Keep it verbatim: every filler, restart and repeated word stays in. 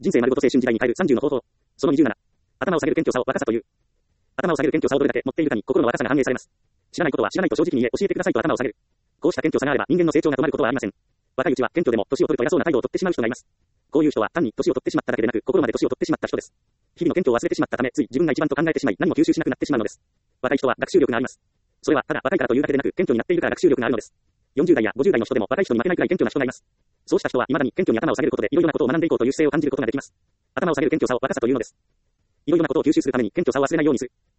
人生丸ごと青春時代に変えるさんじゅうの方法。そのにじゅうなな。頭を下げる謙虚さを若さという。頭を下げる謙虚さをどれだけ持っているかに心の若さが反映されます。知らないことは知らないと正直に言え教えてくださいと頭を下げる。こうした謙虚さがあれば人間の成長が止まることはありません。若いうちは謙虚でも年を取ると偉そうな態度を取ってしまう人がいます。こういう人は単に年を取ってしまっただけでなく心まで年を取ってしまった人です。日々の謙虚を忘れてしまったためつい自分が一番と考えてしまい何も吸収しなくなってしまうのです。若い人は学習力があります。それはただ若いからというだけでなく謙虚になっているから学習力があるのです。よんじゅう代やごじゅう代の人でも若い人に負けないくらい謙虚な人がいます。そうした人は未だに謙虚に頭を下げることでいろいろなことを学んでいこうという姿勢を感じることができます。頭を下げる謙虚さを若さというのです。いろいろなことを吸収するために謙虚さを忘れないようにする。